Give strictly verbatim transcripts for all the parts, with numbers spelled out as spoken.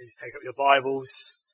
Please take up your Bibles.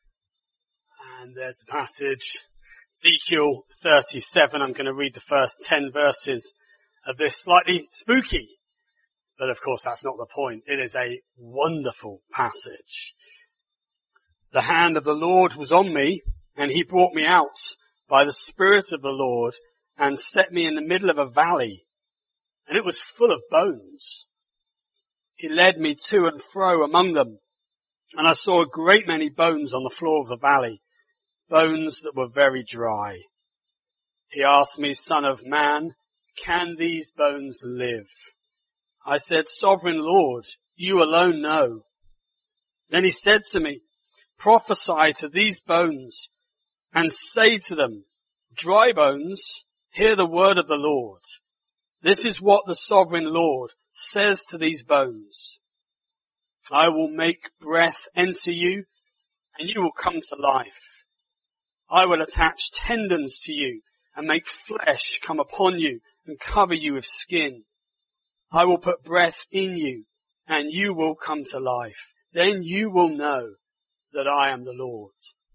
And there's the passage. Ezekiel thirty-seven. I'm going to read the first ten verses of this. Slightly spooky. But of course that's not the point. It is a wonderful passage. The hand of the Lord was on me, and he brought me out by the Spirit of the Lord and set me in the middle of a valley, and it was full of bones. He led me to and fro among them, and I saw a great many bones on the floor of the valley, bones that were very dry. He asked me, Son of man, can these bones live? I said, Sovereign Lord, you alone know. Then he said to me, prophesy to these bones and say to them, dry bones, hear the word of the Lord. This is what the Sovereign Lord says to these bones. I will make breath enter you, and you will come to life. I will attach tendons to you, and make flesh come upon you, and cover you with skin. I will put breath in you, and you will come to life. Then you will know that I am the Lord.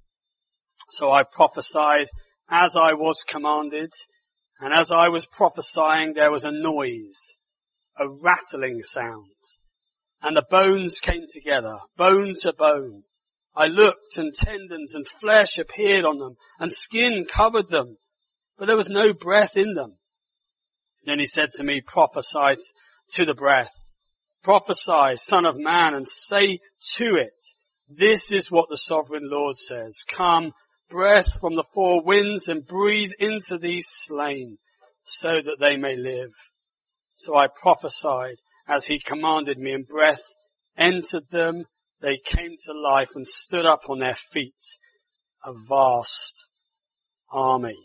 So I prophesied as I was commanded, and as I was prophesying there was a noise, a rattling sound. And the bones came together, bone to bone. I looked, and tendons and flesh appeared on them, and skin covered them, but there was no breath in them. Then he said to me, prophesy to the breath. Prophesy, Son of man, and say to it, this is what the Sovereign Lord says. Come, breath from the four winds, and breathe into these slain, so that they may live. So I prophesied as he commanded me, and breath entered them. They came to life and stood up on their feet, a vast army.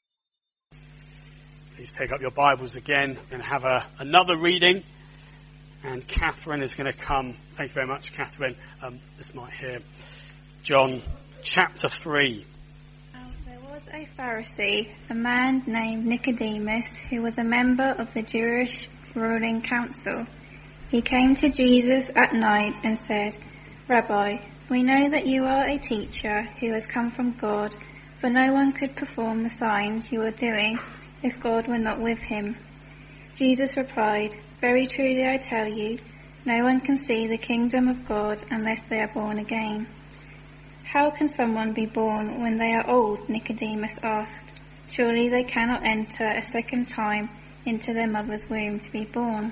Please take up your Bibles again. We're going to have a, another reading, and Catherine is going to come. Thank you very much, Catherine. Um, this might hear John chapter three. Um, there was a Pharisee, a man named Nicodemus, who was a member of the Jewish ruling council. He came to Jesus at night and said, Rabbi, we know that you are a teacher who has come from God, for no one could perform the signs you are doing if God were not with him. Jesus replied, very truly I tell you, no one can see the kingdom of God unless they are born again. How can someone be born when they are old? Nicodemus asked. Surely they cannot enter a second time into their mother's womb to be born.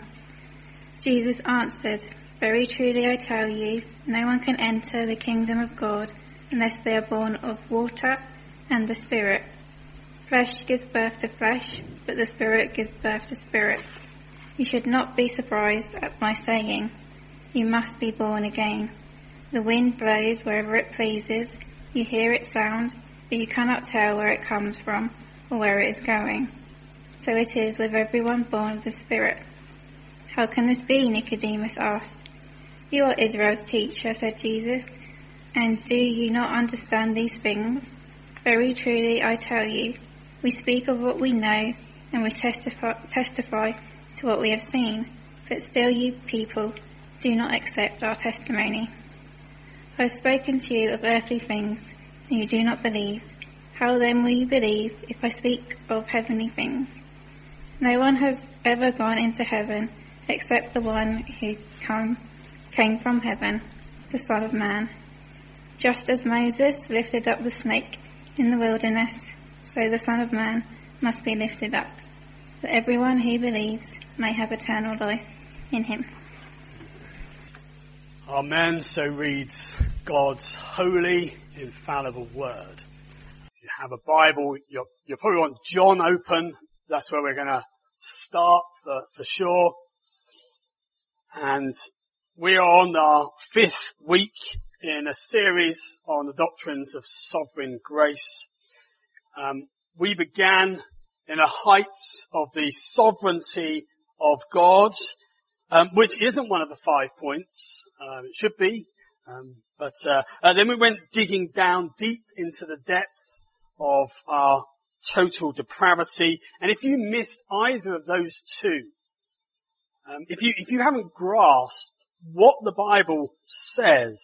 Jesus answered, very truly I tell you, no one can enter the kingdom of God unless they are born of water and the Spirit. Flesh gives birth to flesh, but the Spirit gives birth to spirit. You should not be surprised at my saying, you must be born again. The wind blows wherever it pleases, you hear its sound, but you cannot tell where it comes from or where it is going. So it is with everyone born of the Spirit. How can this be? Nicodemus asked. You are Israel's teacher, said Jesus, and do you not understand these things? Very truly I tell you, we speak of what we know, and we testify, testify to what we have seen, but still you people do not accept our testimony. I have spoken to you of earthly things, and you do not believe. How then will you believe if I speak of heavenly things? No one has ever gone into heaven except the one who come, came from heaven, the Son of Man. Just as Moses lifted up the snake in the wilderness, so the Son of Man must be lifted up, that everyone who believes may have eternal life in him. Amen. So reads God's holy, infallible word. If you have a Bible, you're, you'll probably want John open. That's where we're going to start for, for sure. And we are on our fifth week in a series on the doctrines of sovereign grace. Um, we began in a height of the sovereignty of God, um, which isn't one of the five points. Um, it should be. Um, but uh, uh, then we went digging down deep into the depth of our total depravity. And if you missed either of those two, um, if you if you haven't grasped what the Bible says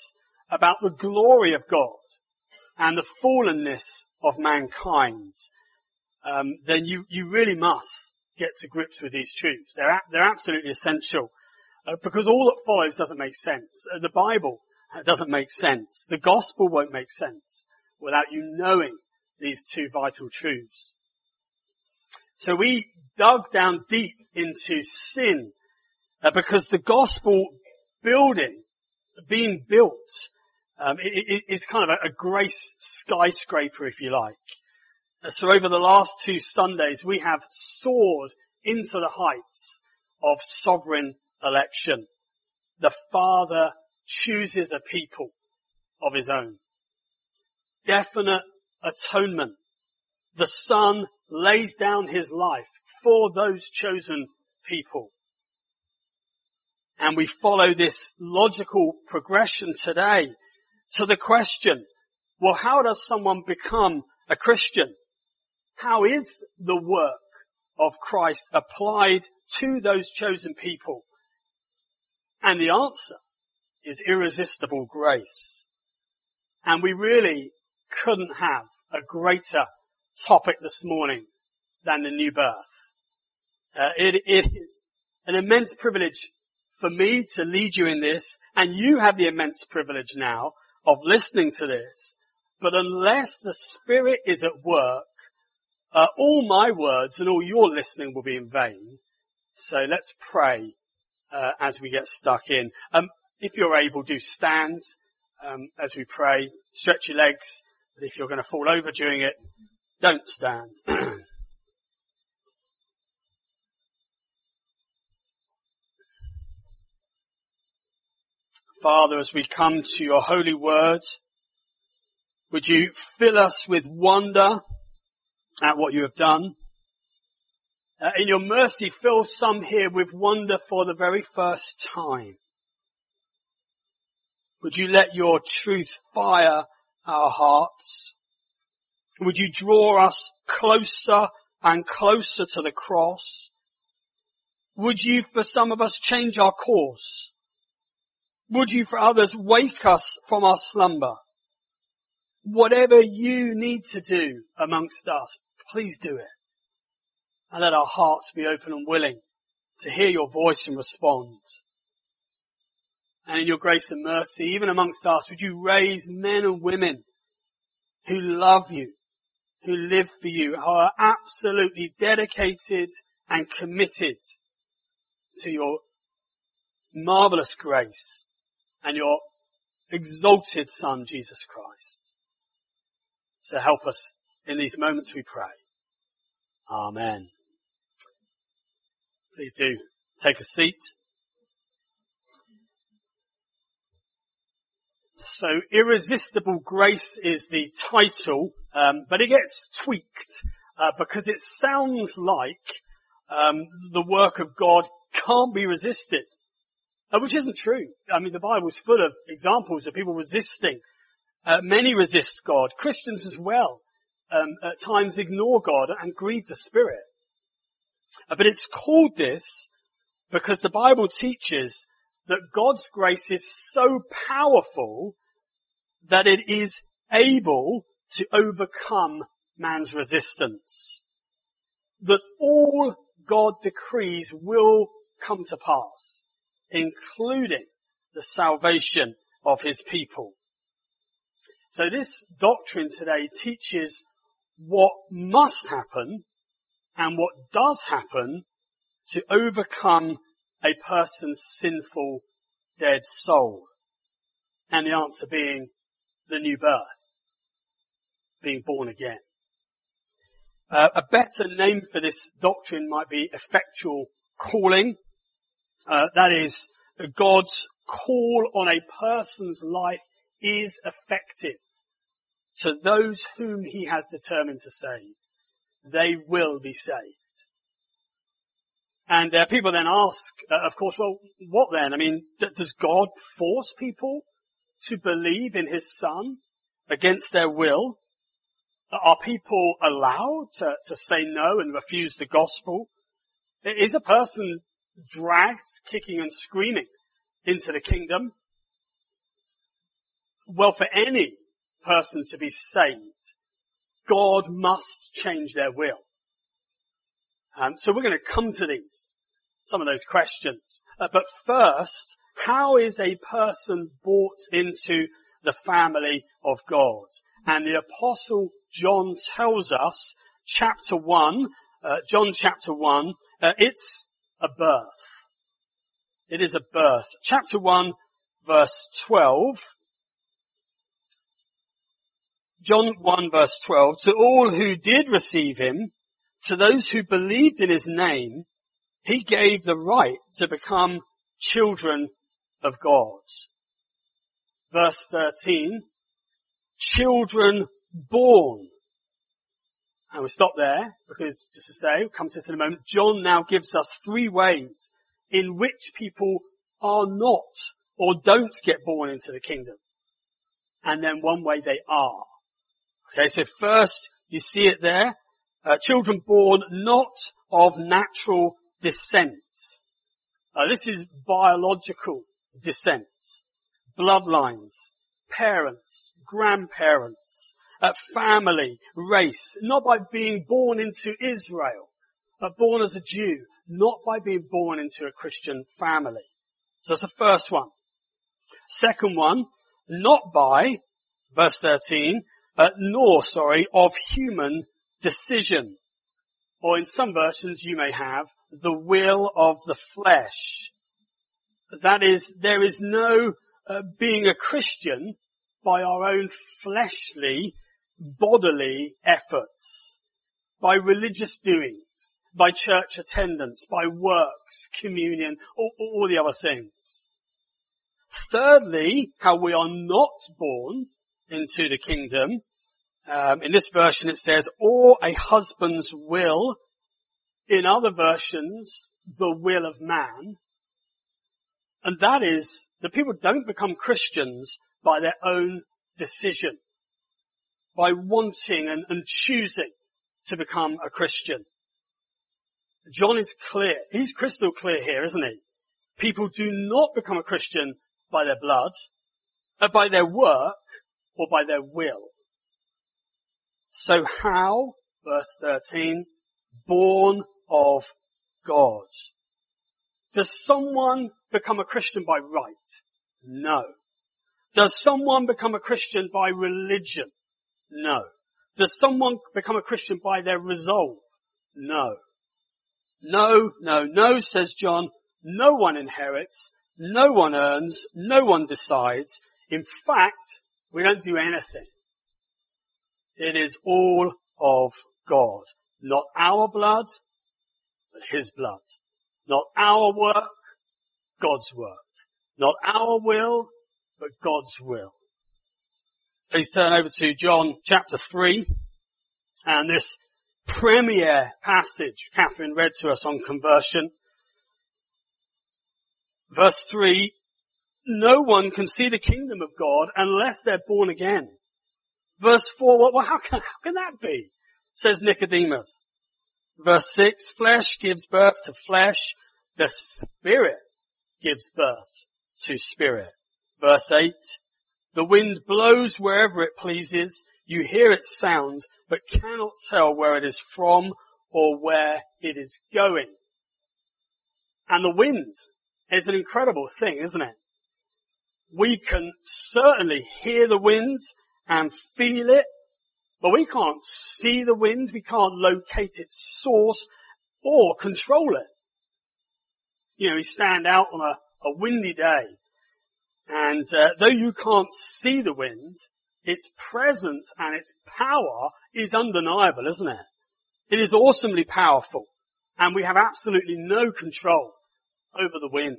about the glory of God and the fallenness of mankind, um, then you, you really must get to grips with these truths. They're, a- they're absolutely essential, uh, because all that follows doesn't make sense. Uh, the Bible uh, doesn't make sense. The gospel won't make sense without you knowing these two vital truths. So we dug down deep into sin, uh, because the gospel building, being built, um, it, it, it's kind of a, a grace skyscraper, if you like. Uh, so over the last two Sundays, we have soared into the heights of sovereign election. The Father chooses a people of his own. Definite atonement. The Son lays down his life for those chosen people. And we follow this logical progression today to the question, well, how does someone become a Christian? How is the work of Christ applied to those chosen people? And the answer is irresistible grace. And we really couldn't have a greater topic this morning than the new birth. Uh, it, it is an immense privilege for me to lead you in this, and you have the immense privilege now of listening to this. But unless the Spirit is at work, uh, all my words and all your listening will be in vain. So let's pray uh, as we get stuck in. Um, if you're able, do stand um, as we pray. Stretch your legs. But if you're going to fall over during it, don't stand. Father, as we come to your holy word, would you fill us with wonder at what you have done? Uh, in your mercy, fill some here with wonder for the very first time. Would you let your truth fire our hearts? Would you draw us closer and closer to the cross? Would you, for some of us, change our course? Would you, for others, wake us from our slumber? Whatever you need to do amongst us, please do it. And let our hearts be open and willing to hear your voice and respond. And in your grace and mercy, even amongst us, would you raise men and women who love you, who live for you, who are absolutely dedicated and committed to your marvelous grace and your exalted Son, Jesus Christ. So help us in these moments, we pray. Amen. Please do take a seat. So, Irresistible Grace is the title, um, but it gets tweaked uh, because it sounds like um, the work of God can't be resisted, uh, which isn't true. I mean, the Bible's full of examples of people resisting. Uh, many resist God. Christians as well um, at times ignore God and grieve the Spirit. Uh, but it's called this because the Bible teaches that God's grace is so powerful that it is able to overcome man's resistance. That all God decrees will come to pass, including the salvation of his people. So this doctrine today teaches what must happen and what does happen to overcome a person's sinful, dead soul. And the answer being the new birth, being born again. Uh, a better name for this doctrine might be effectual calling. Uh, that is, God's call on a person's life is effective to those whom he has determined to save. They will be saved. And uh, people then ask, uh, of course, well, what then? I mean, d- does God force people to believe in his Son against their will? Are people allowed to, to say no and refuse the gospel? Is a person dragged, kicking and screaming into the kingdom? well, for any person to be saved, God must change their will. Um, so we're going to come to these, some of those questions. Uh, but first, how is a person brought into the family of God? And the Apostle John tells us, chapter one, uh, John chapter one, uh, it's a birth. It is a birth. Chapter one, verse twelve. John one, verse twelve. To all who did receive him, to those who believed in his name, he gave the right to become children of God. Verse thirteen. Children born. And we'll stop there because, just to say, we'll come to this in a moment, John now gives us three ways in which people are not or don't get born into the kingdom. And then one way they are. Okay, so first you see it there. Uh, children born not of natural descent. Uh, this is biological descent. Bloodlines, parents, grandparents, uh, family, race, not by being born into Israel, but born as a Jew, not by being born into a Christian family. So that's the first one. Second one, not by, verse thirteen, uh, nor, sorry, of human decision. Or in some versions you may have, the will of the flesh. That is, there is no uh, being a Christian by our own fleshly, bodily efforts, by religious doings, by church attendance, by works, communion, all, all the other things. Thirdly, how we are not born into the kingdom. Um, in this version it says, or a husband's will. In other versions, the will of man. And that is that people don't become Christians by their own decision, by wanting and, and choosing to become a Christian. John is clear. He's crystal clear here, isn't he? People do not become a Christian by their blood, or by their work, or by their will. So how, verse thirteen, born of God? Does someone become a Christian by right? No. Does someone become a Christian by religion? No. Does someone become a Christian by their resolve? No. No, no, no, says John. No one inherits. No one earns. No one decides. In fact, we don't do anything. It is all of God. Not our blood, but his blood. Not our work, God's work. Not our will, but God's will. Please turn over to John chapter three, and this premier passage Catherine read to us on conversion. Verse three, no one can see the kingdom of God unless they're born again. Verse four, well, how can, how can that be? Says Nicodemus. Verse six, flesh gives birth to flesh, the Spirit gives birth to spirit. Verse eight, the wind blows wherever it pleases, you hear its sound, but cannot tell where it is from or where it is going. And the wind is an incredible thing, isn't it? We can certainly hear the wind and feel it, but we can't see the wind, we can't locate its source or control it. You know, we stand out on a, a windy day, and uh, though you can't see the wind, its presence and its power is undeniable, isn't it? It is awesomely powerful, and we have absolutely no control over the wind.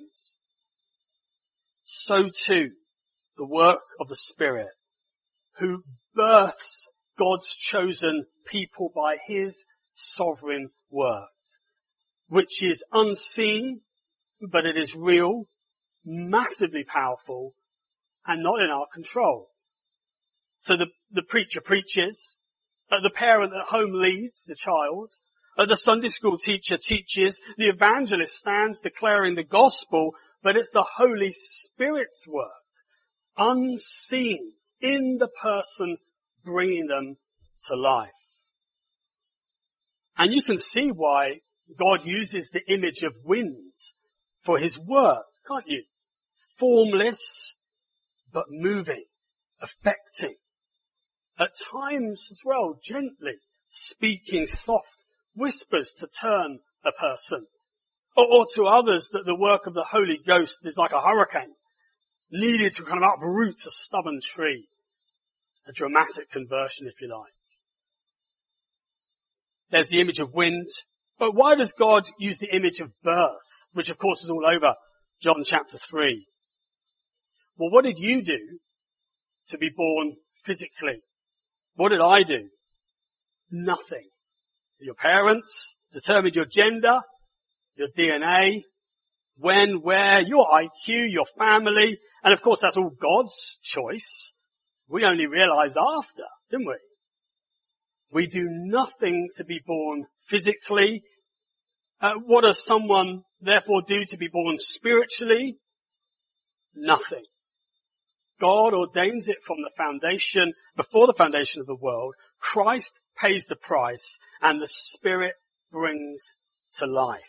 So too, the work of the Spirit, who births God's chosen people by his sovereign work, which is unseen, but it is real, massively powerful, and not in our control. So the, the preacher preaches, uh, the parent at home leads the child, uh, the Sunday school teacher teaches, the evangelist stands declaring the gospel, but it's the Holy Spirit's work, unseen in the person bringing them to life. And you can see why God uses the image of wind for his work, can't you? Formless, but moving, affecting. At times as well, gently speaking soft whispers to turn a person. Or, or to others that the work of the Holy Ghost is like a hurricane, needed to kind of uproot a stubborn tree. A dramatic conversion, if you like. There's the image of wind. But why does God use the image of birth, which of course is all over John chapter three? Well, what did you do to be born physically? What did I do? Nothing. Your parents determined your gender, your D N A, when, where, your I Q, your family, and of course that's all God's choice. We only realized after, didn't we? We do nothing to be born physically. Uh, what does someone therefore do to be born spiritually? Nothing. God ordains it from the foundation, before the foundation of the world. Christ pays the price and the Spirit brings to life.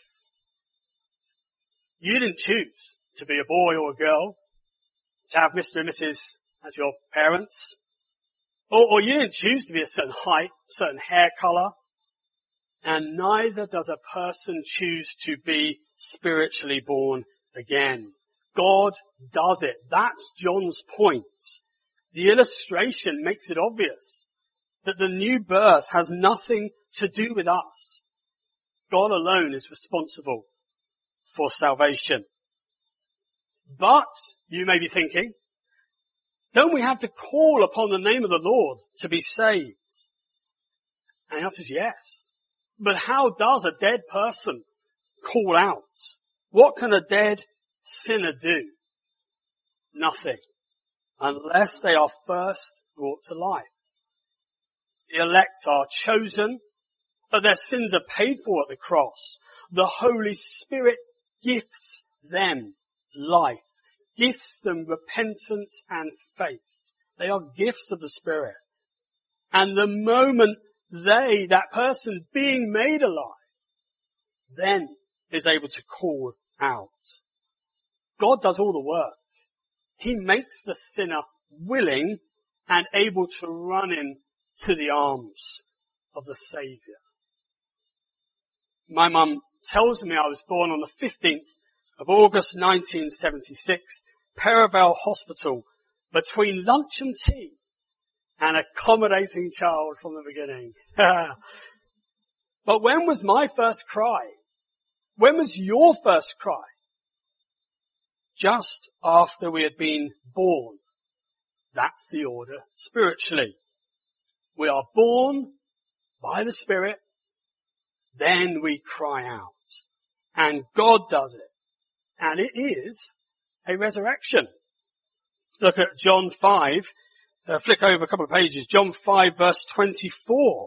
You didn't choose to be a boy or a girl, to have Mister and Missus as your parents. Or, or you didn't choose to be a certain height, certain hair colour. And neither does a person choose to be spiritually born again. God does it. That's John's point. The illustration makes it obvious that the new birth has nothing to do with us. God alone is responsible for salvation. But, you may be thinking, don't we have to call upon the name of the Lord to be saved? And the answer is yes. But how does a dead person call out? What can a dead sinner do? Nothing. Unless they are first brought to life. The elect are chosen, but their sins are paid for at the cross. The Holy Spirit gifts them life, gifts them repentance and faith. They are gifts of the Spirit. And the moment they, that person being made alive, then is able to call out. God does all the work. He makes the sinner willing and able to run in to the arms of the Saviour. My mum tells me I was born on the fifteenth of August nineteen seventy-six, Perivale Hospital, between lunch and tea, an accommodating child from the beginning. But when was my first cry? When was your first cry? Just after we had been born. That's the order spiritually. We are born by the Spirit, then we cry out. And God does it. And it is a resurrection. Look at John five. Uh, flick over a couple of pages. John five verse twenty-four.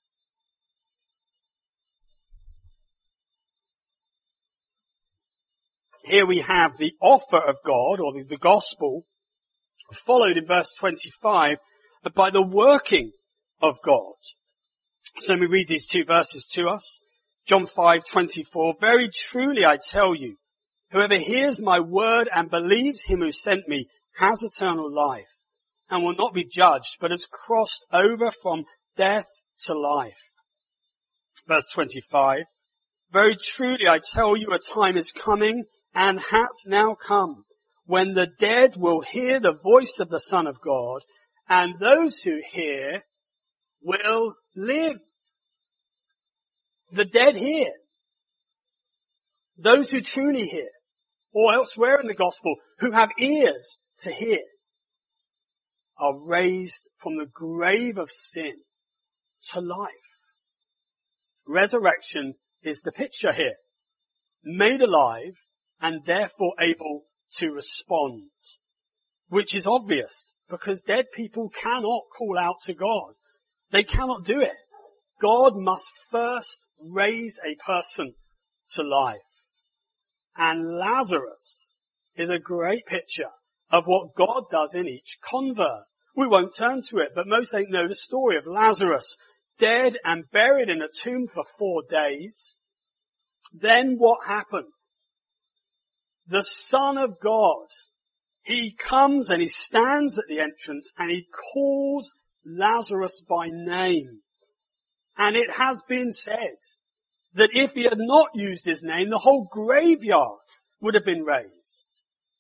Here we have the offer of God, or the, the gospel, followed in verse twenty-five by the working of God. So let me read these two verses to us. John five twenty-four. Very truly I tell you, whoever hears my word and believes him who sent me has eternal life and will not be judged, but has crossed over from death to life. Verse twenty-five. Very truly I tell you, a time is coming and has now come when the dead will hear the voice of the Son of God, and those who hear will live. The dead hear. Those who truly hear, or elsewhere in the gospel, who have ears to hear, are raised from the grave of sin to life. Resurrection is the picture here. Made alive and therefore able to respond. Which is obvious, because dead people cannot call out to God. They cannot do it. God must first raise a person to life. And Lazarus is a great picture of what God does in each convert. We won't turn to it, but most ain't know the story of Lazarus, dead and buried in a tomb for four days. Then what happened? The Son of God, he comes and he stands at the entrance and he calls Lazarus by name. And it has been said that if he had not used his name, the whole graveyard would have been raised.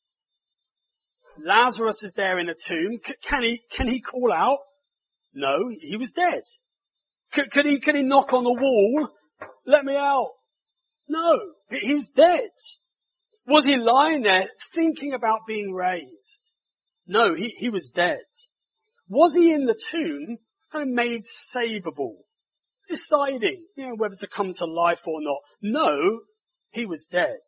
Lazarus is there in a tomb. C- can he, can he call out? No, he was dead. C- could he, could he knock on the wall? Let me out. No, he, he was dead. Was he lying there thinking about being raised? No, he, he was dead. Was he in the tomb kind of made savable? Deciding, you know, whether to come to life or not? No, he was dead.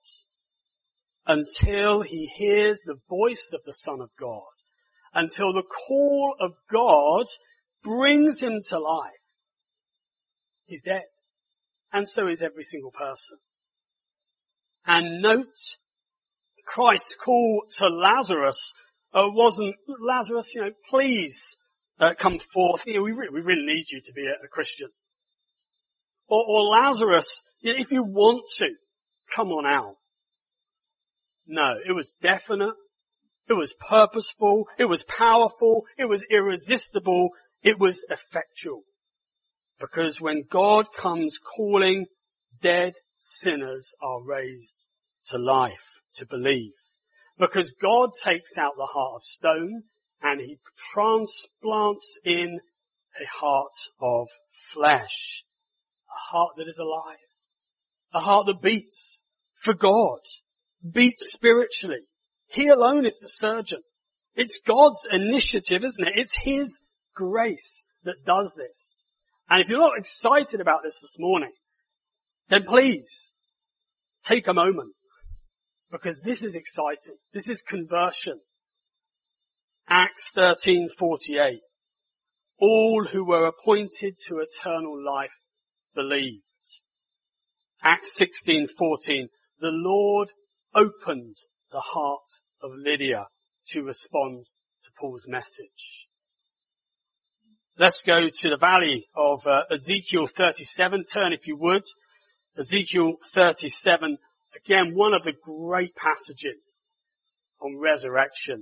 Until he hears the voice of the Son of God. Until the call of God brings him to life. He's dead. And so is every single person. And note, Christ's call to Lazarus uh, wasn't, Lazarus, you know, please uh, come forth. You know, we, re- we really need you to be a, a Christian. Or, or Lazarus, you know, if you want to, come on out. No, it was definite, it was purposeful, it was powerful, it was irresistible, it was effectual. Because when God comes calling, dead sinners are raised to life, to believe. Because God takes out the heart of stone and he transplants in a heart of flesh. A heart that is alive. A heart that beats for God. Beats spiritually. He alone is the surgeon. It's God's initiative, isn't it? It's His grace that does this. And if you're not excited about this this morning, then please take a moment. Because this is exciting. This is conversion. Acts thirteen forty-eight. All who were appointed to eternal life believed. Acts sixteen fourteen. The Lord opened the heart of Lydia to respond to Paul's message. Let's go to the valley of uh, Ezekiel thirty-seven. Turn if you would. Ezekiel thirty-seven. Again, one of the great passages on resurrection.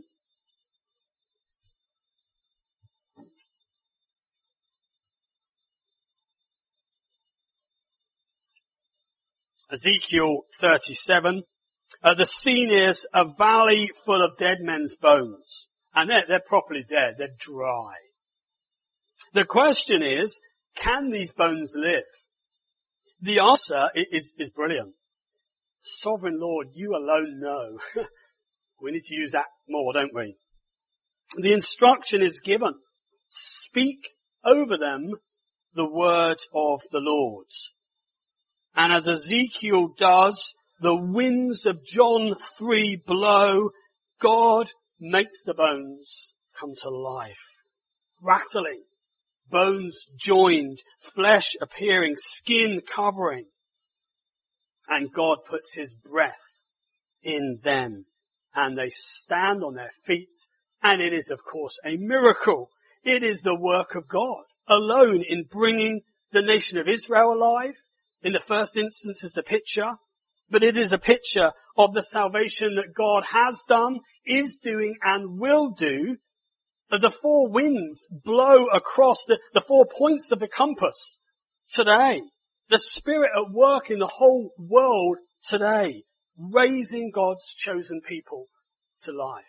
Ezekiel thirty-seven. Uh, the scene is a valley full of dead men's bones. And they're, they're properly dead. They're dry. The question is, can these bones live? The answer is, is brilliant. Sovereign Lord, you alone know. We need to use that more, don't we? The instruction is given. Speak over them the word of the Lord. And as Ezekiel does, the winds of John three blow, God makes the bones come to life. Rattling, bones joined, flesh appearing, skin covering. And God puts His breath in them. And they stand on their feet. And it is, of course, a miracle. It is the work of God alone in bringing the nation of Israel alive. In the first instance is the picture. But it is a picture of the salvation that God has done, is doing, and will do. As the four winds blow across the, the four points of the compass today. The Spirit at work in the whole world today, raising God's chosen people to life.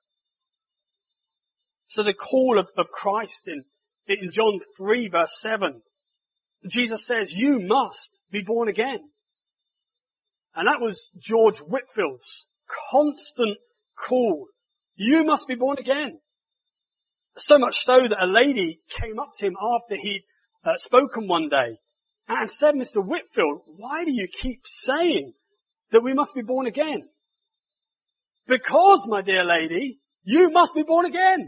So the call of, of Christ in, in John three verse seven, Jesus says, you must be born again. And that was George Whitfield's constant call. You must be born again. So much so that a lady came up to him after he'd uh, spoken one day and said, Mister Whitfield, why do you keep saying that we must be born again? Because, my dear lady, you must be born again.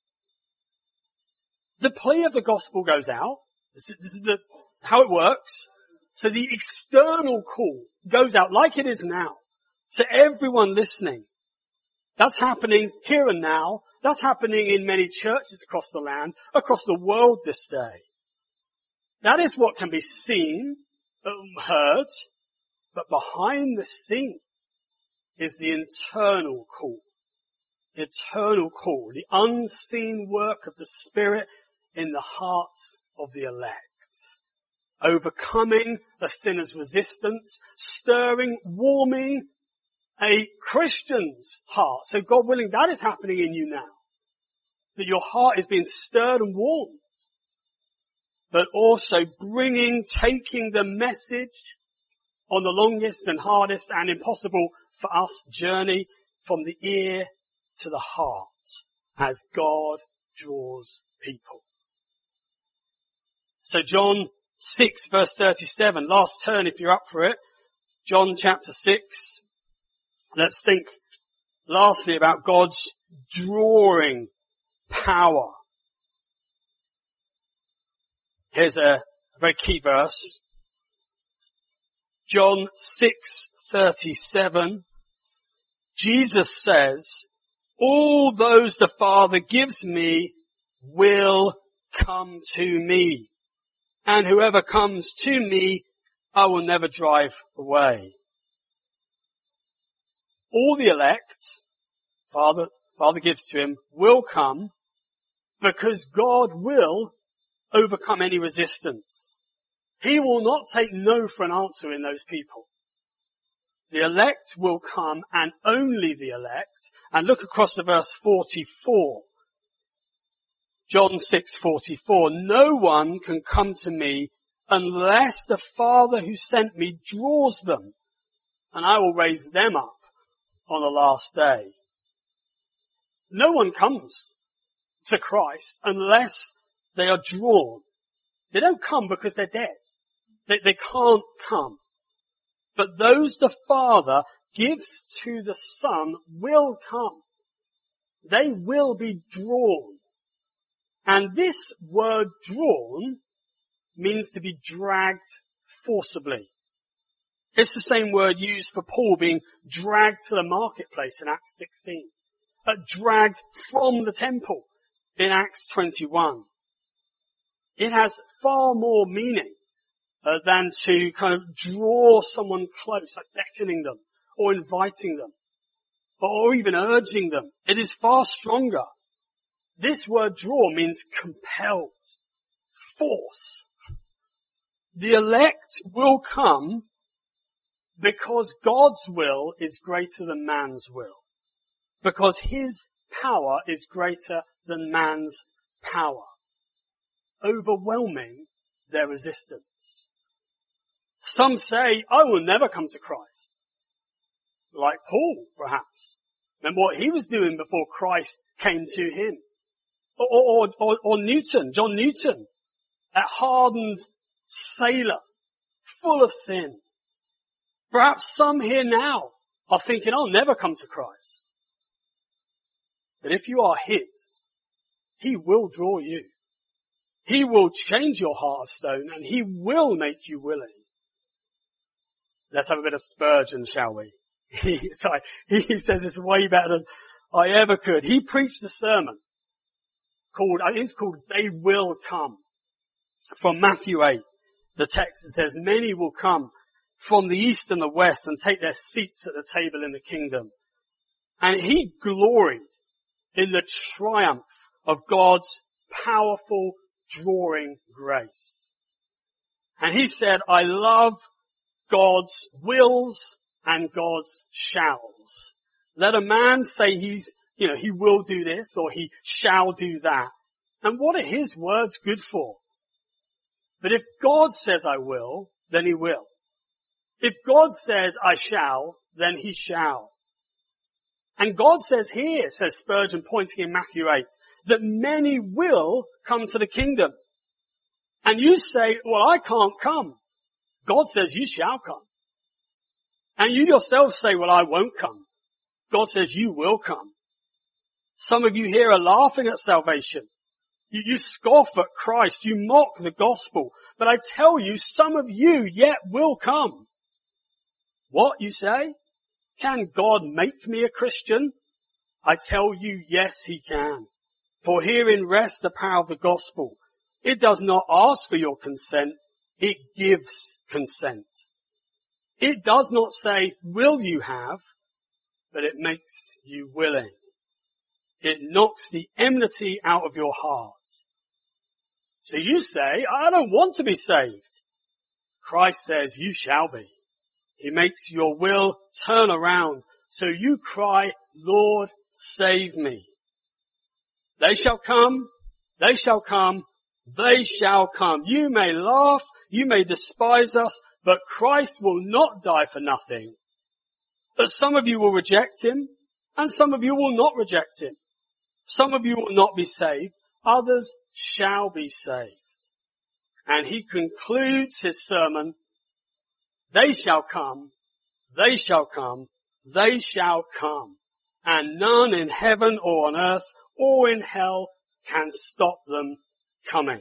The plea of the gospel goes out. This is, this is the, how it works. So the external call goes out like it is now to everyone listening. That's happening here and now. That's happening in many churches across the land, across the world this day. That is what can be seen, um, heard, but behind the scenes is the internal call. The eternal call, the unseen work of the Spirit in the hearts of the elect. Overcoming a sinner's resistance, stirring, warming a Christian's heart. So God willing, that is happening in you now. That your heart is being stirred and warmed. But also bringing, taking the message on the longest and hardest and impossible for us journey from the ear to the heart as God draws people. So John six verse thirty-seven, last turn if you're up for it. John chapter six. Let's think lastly about God's drawing power. Here's a very key verse. John six thirty-seven. Jesus says, all those the Father gives me will come to me. And whoever comes to me, I will never drive away. All the elect, Father, Father gives to him, will come because God will overcome any resistance. He will not take no for an answer in those people. The elect will come, and only the elect. And look across to verse forty-four. John six forty-four. No one can come to me unless the Father who sent me draws them, and I will raise them up on the last day. No one comes to Christ unless they are drawn. They don't come because they're dead. They, they can't come. But those the Father gives to the Son will come. They will be drawn. And this word drawn means to be dragged forcibly. It's the same word used for Paul being dragged to the marketplace in Acts sixteen. Uh, dragged from the temple in Acts twenty-one. It has far more meaning uh, than to kind of draw someone close, like beckoning them or inviting them or even urging them. It is far stronger. This word draw means compel, force. The elect will come because God's will is greater than man's will. Because his power is greater than man's power. Overwhelming their resistance. Some say, I will never come to Christ. Like Paul, perhaps. Remember what he was doing before Christ came to him. Or, or, or, or Newton, John Newton, a hardened sailor, full of sin. Perhaps some here now are thinking, I'll never come to Christ. But if you are his, he will draw you. He will change your heart of stone and he will make you willing. Let's have a bit of Spurgeon, shall we? He, sorry, he says this way better than I ever could. He preached a sermon called, I think it's called They Will Come. From Matthew eight, the text says, many will come from the east and the west and take their seats at the table in the kingdom. And he gloried in the triumph of God's powerful drawing grace. And he said, I love God's wills and God's shalls. Let a man say he's, you know, he will do this or he shall do that. And what are his words good for? But if God says I will, then he will. If God says I shall, then he shall. And God says here, says Spurgeon pointing in Matthew eight, that many will come to the kingdom. And you say, well, I can't come. God says you shall come. And you yourself say, well, I won't come. God says you will come. Some of you here are laughing at salvation. You, you scoff at Christ. You mock the gospel. But I tell you, some of you yet will come. What, you say? Can God make me a Christian? I tell you, yes, he can. For herein rests the power of the gospel. It does not ask for your consent. It gives consent. It does not say, will you have, but it makes you willing. It knocks the enmity out of your heart. So you say, I don't want to be saved. Christ says, you shall be. He makes your will turn around. So you cry, Lord, save me. They shall come, they shall come, they shall come. You may laugh, you may despise us, but Christ will not die for nothing. But some of you will reject him, and some of you will not reject him. Some of you will not be saved, others shall be saved. And he concludes his sermon, they shall come, they shall come, they shall come, and none in heaven or on earth or in hell can stop them coming.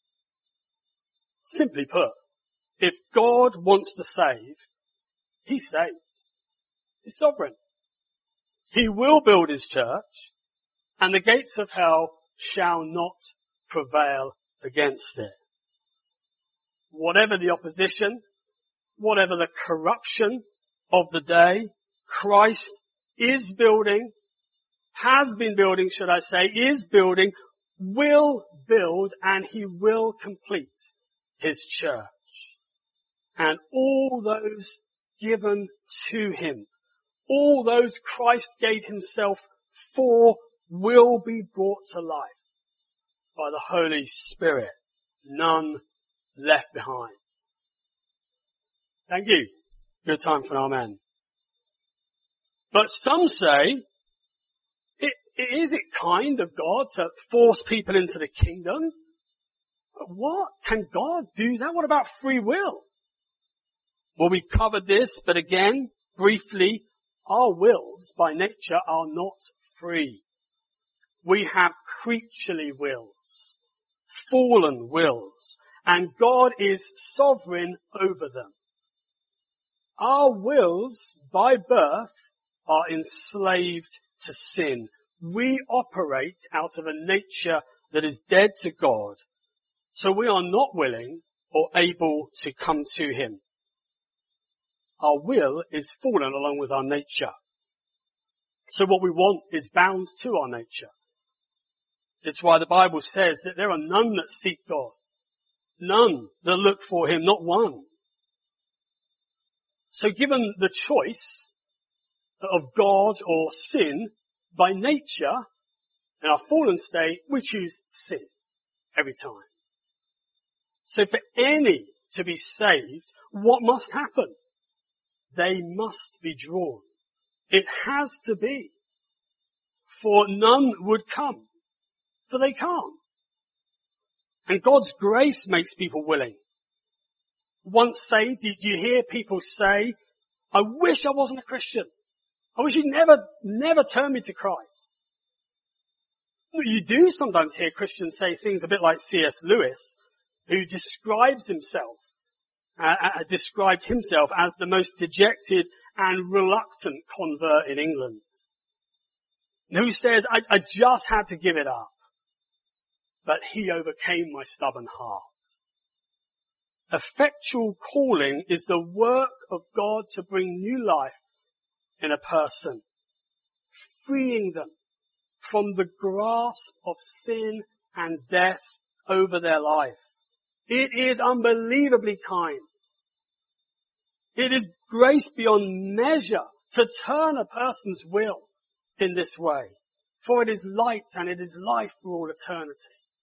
Simply put, if God wants to save, he saves. He's sovereign. He will build his church, and the gates of hell shall not prevail against it. Whatever the opposition, whatever the corruption of the day, Christ is building, has been building, should I say, is building, will build, and he will complete his church. And all those given to him, all those Christ gave himself for, will be brought to life by the Holy Spirit. None left behind. Thank you. Good time for an amen. But some say, it, it, is it kind of God to force people into the kingdom? But what? Can God do that? What about free will? Well, we've covered this, but again, briefly, our wills by nature are not free. We have creaturely wills, fallen wills, and God is sovereign over them. Our wills by birth are enslaved to sin. We operate out of a nature that is dead to God, so we are not willing or able to come to him. Our will is fallen along with our nature. So what we want is bound to our nature. It's why the Bible says that there are none that seek God. None that look for him, not one. So given the choice of God or sin, by nature, in our fallen state, we choose sin every time. So for any to be saved, what must happen? They must be drawn. It has to be. For none would come. For they can't. And God's grace makes people willing. Once saved, do you hear people say, I wish I wasn't a Christian. I wish you'd never, never turn me to Christ. You do sometimes hear Christians say things a bit like C S Lewis, who describes himself, uh, uh, described himself as the most dejected and reluctant convert in England. Who says, I, I just had to give it up. But he overcame my stubborn heart. Effectual calling is the work of God to bring new life in a person, freeing them from the grasp of sin and death over their life. It is unbelievably kind. It is grace beyond measure to turn a person's will in this way, for it is light and it is life for all eternity.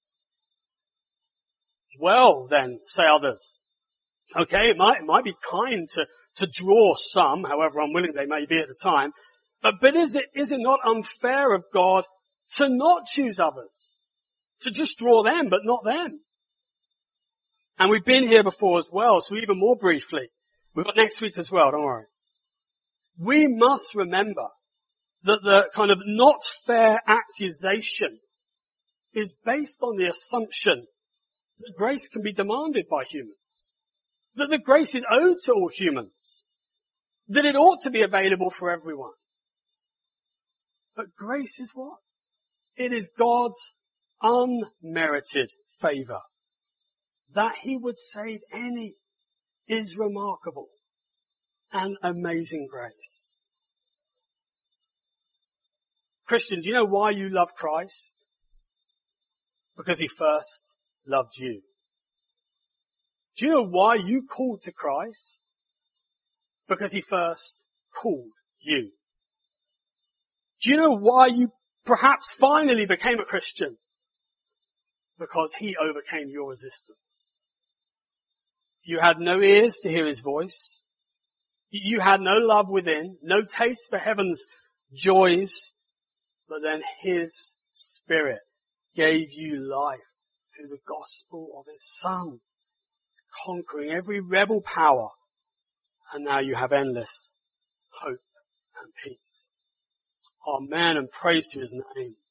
Well then, say others, okay, it might, it might be kind to, to draw some, however unwilling they may be at the time, but, but is it, is it not unfair of God to not choose others? To just draw them, but not them? And we've been here before as well, so even more briefly, we've got next week as well, don't worry. We must remember that the kind of not fair accusation is based on the assumption that grace can be demanded by humans. That the grace is owed to all humans. That it ought to be available for everyone. But grace is what? It is God's unmerited favour. That he would save any is remarkable and amazing grace. Christian, do you know why you love Christ? Because he first loved you. Do you know why you called to Christ? Because he first called you. Do you know why you perhaps finally became a Christian? Because he overcame your resistance. You had no ears to hear his voice. You had no love within, no taste for heaven's joys, but then his Spirit gave you life through the gospel of his Son, conquering every rebel power, and now you have endless hope and peace. Amen, and praise to his name.